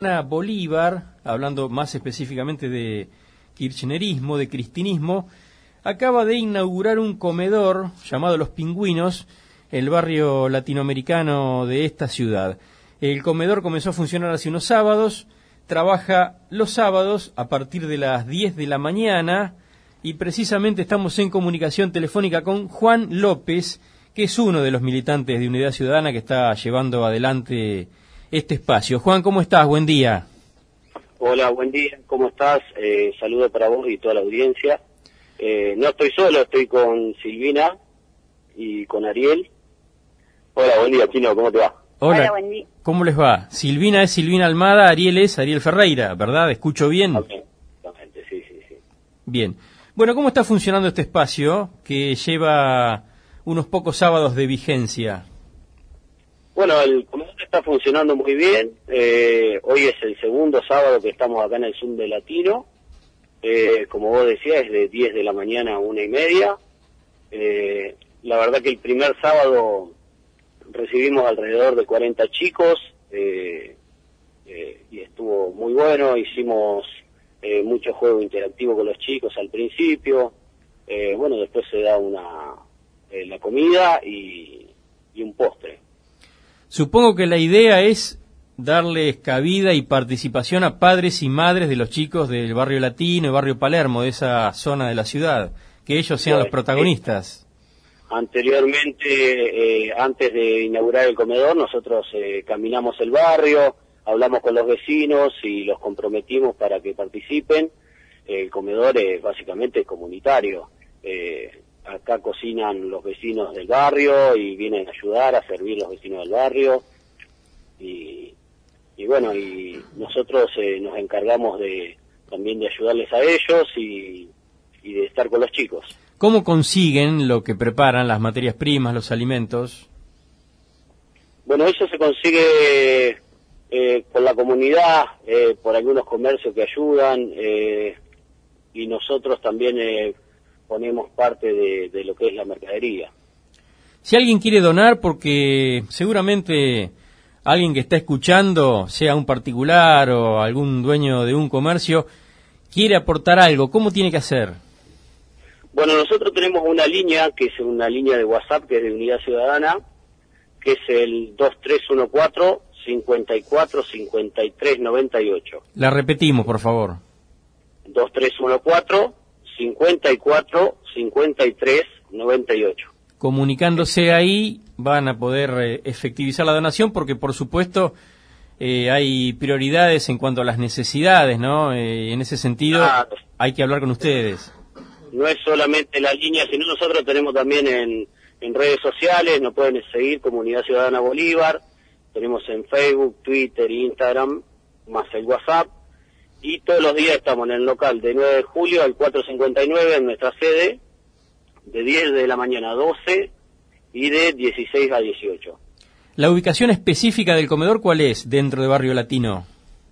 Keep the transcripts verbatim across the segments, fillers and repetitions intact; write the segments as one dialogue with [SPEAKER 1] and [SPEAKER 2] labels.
[SPEAKER 1] Bolívar, hablando más específicamente de kirchnerismo, de cristinismo, acaba de inaugurar un comedor llamado Los Pingüinos, el barrio latinoamericano de esta ciudad. El comedor comenzó a funcionar hace unos sábados, trabaja los sábados a partir de las diez de la mañana y precisamente estamos en comunicación telefónica con Juan López, que es uno de los militantes de Unidad Ciudadana que está llevando adelante este espacio. Juan, ¿cómo estás? Buen día.
[SPEAKER 2] Hola, buen día. ¿Cómo estás? Eh, saludo para vos y toda la audiencia. Eh, no estoy solo, estoy con Silvina y con Ariel. Hola, buen día, Chino, ¿cómo te va?
[SPEAKER 1] Hola,
[SPEAKER 3] Hola, buen día.
[SPEAKER 1] ¿Cómo les va? Silvina es Silvina Almada, Ariel es Ariel Ferreira, ¿verdad? ¿Escucho bien?
[SPEAKER 2] Okay. Exactamente, sí, sí, sí.
[SPEAKER 1] Bien. Bueno, ¿cómo está funcionando este espacio que lleva unos pocos sábados de vigencia?
[SPEAKER 2] Bueno, el comedor está funcionando muy bien. Eh, hoy es el segundo sábado que estamos acá en el Zoom de Latino. Eh, como vos decías, es de diez de la mañana a una y media. Eh, la verdad que el primer sábado recibimos alrededor de cuarenta chicos eh, eh, y estuvo muy bueno. Hicimos eh, mucho juego interactivo con los chicos al principio. Eh, bueno, después se da una eh, la comida y, y un postre.
[SPEAKER 1] Supongo que la idea es darles cabida y participación a padres y madres de los chicos del barrio Latino y barrio Palermo, de esa zona de la ciudad, que ellos sean
[SPEAKER 2] Bueno,
[SPEAKER 1] los protagonistas.
[SPEAKER 2] Eh, anteriormente, eh, antes de inaugurar el comedor, nosotros eh, caminamos el barrio, hablamos con los vecinos y los comprometimos para que participen. El comedor es básicamente comunitario. Eh, Acá cocinan los vecinos del barrio y vienen a ayudar a servir los vecinos del barrio. Y, y bueno, y nosotros eh, nos encargamos de también de ayudarles a ellos y, y de estar con los chicos.
[SPEAKER 1] ¿Cómo consiguen lo que preparan, las materias primas, los alimentos?
[SPEAKER 2] Bueno, eso se consigue eh, con la comunidad, eh, por algunos comercios que ayudan, eh, y nosotros también eh, ponemos parte de, de lo que es la mercadería.
[SPEAKER 1] Si alguien quiere donar, porque seguramente alguien que está escuchando, sea un particular o algún dueño de un comercio, quiere aportar algo, ¿cómo tiene que hacer?
[SPEAKER 2] Bueno, nosotros tenemos una línea, que es una línea de WhatsApp, que es de Unidad Ciudadana, que es el dos tres uno cuatro, cinco cuatro, cinco tres nueve ocho.
[SPEAKER 1] La repetimos, por favor.
[SPEAKER 2] dos tres uno cuatro, cinco cuatro, cinco tres nueve ocho.
[SPEAKER 1] Comunicándose ahí van a poder eh, efectivizar la donación porque, por supuesto, eh, hay prioridades en cuanto a las necesidades, ¿no? Eh, en ese sentido,
[SPEAKER 2] Ah,
[SPEAKER 1] hay que hablar con ustedes.
[SPEAKER 2] No es solamente la línea, sino nosotros tenemos también en, en redes sociales, nos pueden seguir como Unidad Ciudadana Bolívar, tenemos en Facebook, Twitter, Instagram, más el WhatsApp. Y todos los días estamos en el local de nueve de julio al cuatro cincuenta y nueve en nuestra sede, de diez de la mañana a doce y de dieciséis a dieciocho.
[SPEAKER 1] ¿La ubicación específica del comedor cuál es dentro de Barrio Latino?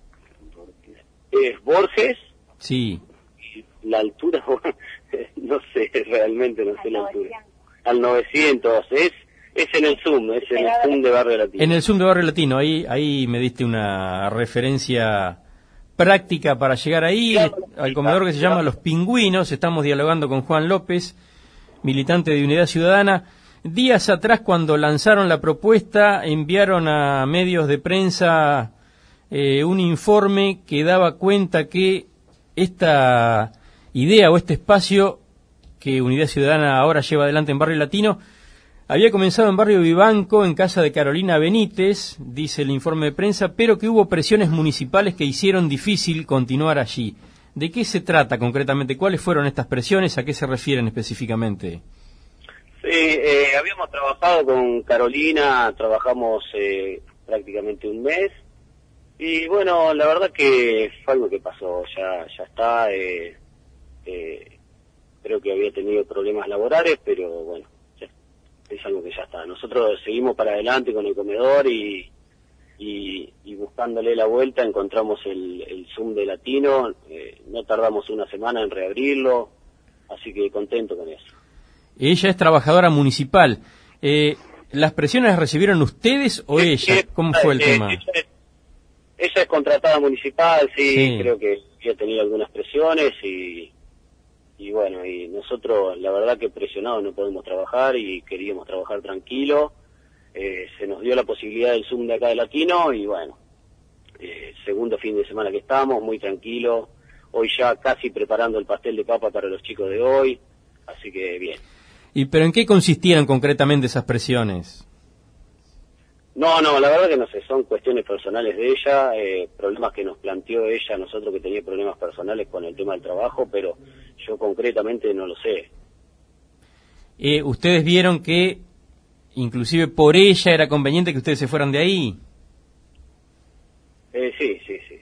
[SPEAKER 2] Es Borges.
[SPEAKER 1] Sí.
[SPEAKER 2] Y la altura, no sé, realmente no sé la altura. Al novecientos, es, es en el Zoom, es en el Zoom de Barrio Latino.
[SPEAKER 1] En el Zoom de Barrio Latino, ahí, ahí me diste una referencia práctica para llegar ahí, al comedor que se llama Los Pingüinos. Estamos dialogando con Juan López, militante de Unidad Ciudadana. Días atrás, cuando lanzaron la propuesta, enviaron a medios de prensa eh, un informe que daba cuenta que esta idea o este espacio que Unidad Ciudadana ahora lleva adelante en Barrio Latino había comenzado en Barrio Vivanco, en casa de Carolina Benítez, dice el informe de prensa, pero que hubo presiones municipales que hicieron difícil continuar allí. ¿De qué se trata concretamente? ¿Cuáles fueron estas presiones? ¿A qué se refieren específicamente?
[SPEAKER 2] Sí, eh, habíamos trabajado con Carolina, trabajamos eh, prácticamente un mes, y bueno, la verdad que fue algo que pasó, ya ya está, eh, eh, creo que había tenido problemas laborales, pero bueno, ya, es algo que ya está. Nosotros seguimos para adelante con el comedor y, y, y buscándole la vuelta encontramos el, el Zoom de Latino, eh, no tardamos una semana en reabrirlo, así que contento con eso.
[SPEAKER 1] Ella es trabajadora municipal. Eh, ¿Las presiones las recibieron ustedes o
[SPEAKER 2] Eh,
[SPEAKER 1] ella?
[SPEAKER 2] eh,
[SPEAKER 1] ¿Cómo fue el
[SPEAKER 2] eh,
[SPEAKER 1] tema?
[SPEAKER 2] Ella es, ella es contratada municipal, sí,
[SPEAKER 1] Sí.
[SPEAKER 2] creo que ya tenía algunas presiones y, y bueno, y nosotros la verdad que presionados no podemos trabajar y queríamos trabajar tranquilo. Eh, se nos dio la posibilidad del Zoom de acá de Latino y bueno, eh, segundo fin de semana que estamos, muy tranquilo. Hoy ya casi preparando el pastel de papa para los chicos de hoy, así que bien.
[SPEAKER 1] ¿Y pero en qué consistían concretamente esas presiones?
[SPEAKER 2] No, no, la verdad que no sé, son cuestiones personales de ella, eh, problemas que nos planteó ella, nosotros que tenía problemas personales con el tema del trabajo, pero yo concretamente no lo sé.
[SPEAKER 1] Eh, ¿Ustedes vieron que inclusive por ella era conveniente que ustedes se fueran de ahí?
[SPEAKER 2] Eh, sí, sí, sí.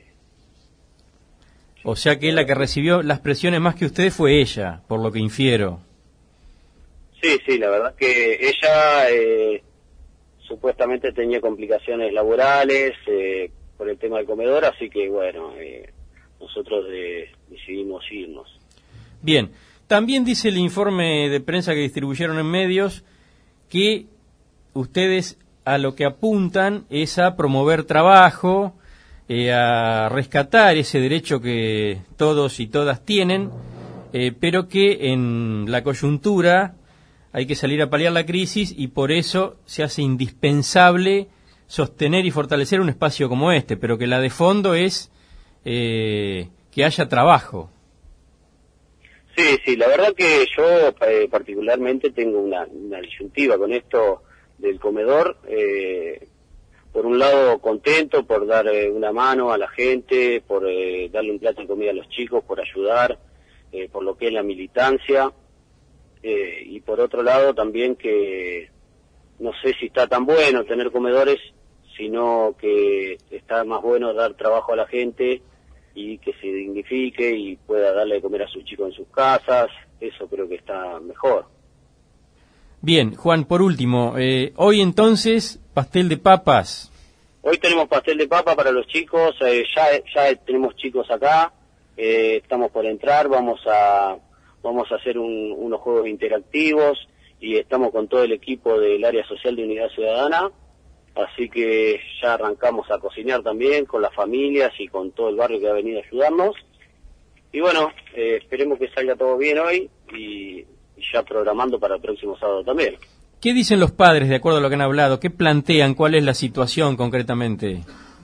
[SPEAKER 1] O sea que la que recibió las presiones más que ustedes fue ella, por lo que infiero.
[SPEAKER 2] Sí, sí, la verdad que ella eh, supuestamente tenía complicaciones laborales eh, por el tema del comedor, así que bueno, eh, nosotros eh, decidimos irnos.
[SPEAKER 1] Bien, también dice el informe de prensa que distribuyeron en medios que ustedes a lo que apuntan es a promover trabajo, eh, a rescatar ese derecho que todos y todas tienen, eh, pero que en la coyuntura hay que salir a paliar la crisis y por eso se hace indispensable sostener y fortalecer un espacio como este, pero que la de fondo es eh, que haya trabajo.
[SPEAKER 2] Sí, sí, la verdad que yo eh, particularmente tengo una, una disyuntiva con esto del comedor. Eh, por un lado contento por dar eh, una mano a la gente, por eh, darle un plato de comida a los chicos, por ayudar, eh, por lo que es la militancia. Eh, y por otro lado también que no sé si está tan bueno tener comedores, sino que está más bueno dar trabajo a la gente y que se dignifique y pueda darle de comer a sus chicos en sus casas. Eso creo que está mejor.
[SPEAKER 1] Bien, Juan, por último, eh, hoy entonces pastel de papas.
[SPEAKER 2] Hoy tenemos pastel de papa para los chicos, eh, ya ya tenemos chicos acá, eh, estamos por entrar, vamos a vamos a hacer un, unos juegos interactivos y estamos con todo el equipo del área social de Unidad Ciudadana, así que ya arrancamos a cocinar también con las familias y con todo el barrio que ha venido a ayudarnos. Y bueno, eh, esperemos que salga todo bien hoy y, y ya programando para el próximo sábado también.
[SPEAKER 1] ¿Qué dicen los padres de acuerdo a lo que han hablado? ¿Qué plantean? ¿Cuál es la situación concretamente?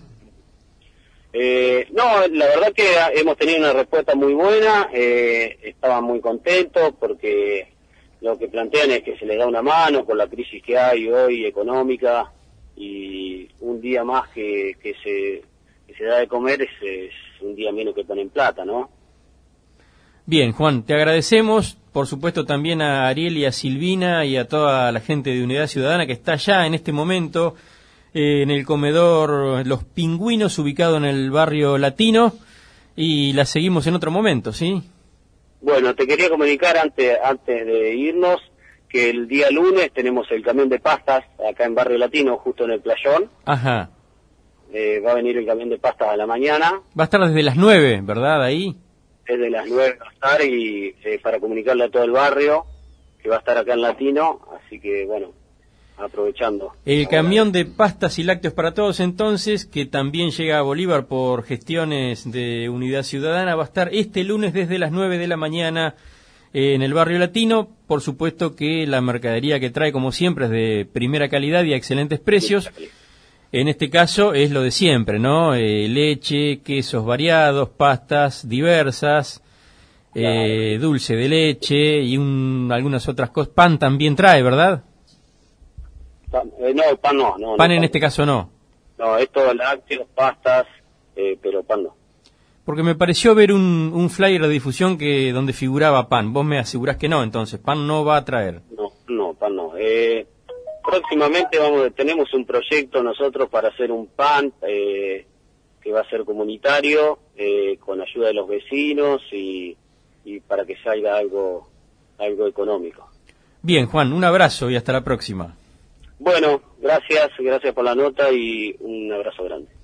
[SPEAKER 2] Eh, no, la verdad que hemos tenido una respuesta muy buena, eh, estaban muy contentos porque lo que plantean es que se les da una mano con la crisis que hay hoy económica y un día más que, que, se, que se da de comer es, es un día menos que ponen plata, ¿no?
[SPEAKER 1] Bien, Juan, te agradecemos, por supuesto también a Ariel y a Silvina y a toda la gente de Unidad Ciudadana que está allá en este momento eh, en el comedor Los Pingüinos, ubicado en el barrio Latino, y la seguimos en otro momento, ¿sí?
[SPEAKER 2] Bueno, te quería comunicar antes, antes de irnos que el día lunes tenemos el camión de pastas acá en Barrio Latino, justo en el playón.
[SPEAKER 1] Ajá.
[SPEAKER 2] Eh, va a venir el camión de pastas a la mañana.
[SPEAKER 1] Va a estar desde las nueve, ¿verdad? Ahí.
[SPEAKER 2] Es de las nueve va a estar y eh, para comunicarle a todo el barrio que va a estar acá en Latino, así que bueno, aprovechando.
[SPEAKER 1] El
[SPEAKER 2] Ahora,
[SPEAKER 1] camión de pastas y lácteos para todos entonces, que también llega a Bolívar por gestiones de Unidad Ciudadana, va a estar este lunes desde las nueve de la mañana eh, en el barrio Latino. Por supuesto que la mercadería que trae, como siempre, es de primera calidad y a excelentes precios. En este caso es lo de siempre, ¿no? Eh, leche, quesos variados, pastas diversas, eh, dulce de leche y un, algunas otras cosas. Pan también trae, ¿verdad?
[SPEAKER 2] Pan, eh, no, pan no. no
[SPEAKER 1] Pan
[SPEAKER 2] no,
[SPEAKER 1] en
[SPEAKER 2] pan.
[SPEAKER 1] este caso no.
[SPEAKER 2] No, es todo lácteos, pastas, eh, pero pan no.
[SPEAKER 1] Porque me pareció ver un, un flyer de difusión que donde figuraba pan. Vos me asegurás que no, entonces, pan no va a traer.
[SPEAKER 2] No, no, pan no. Eh, próximamente vamos, tenemos un proyecto nosotros para hacer un pan eh, que va a ser comunitario, eh, con ayuda de los vecinos y, y para que salga algo, algo económico.
[SPEAKER 1] Bien, Juan, un abrazo y hasta la próxima.
[SPEAKER 2] Bueno, gracias, gracias por la nota y un abrazo grande.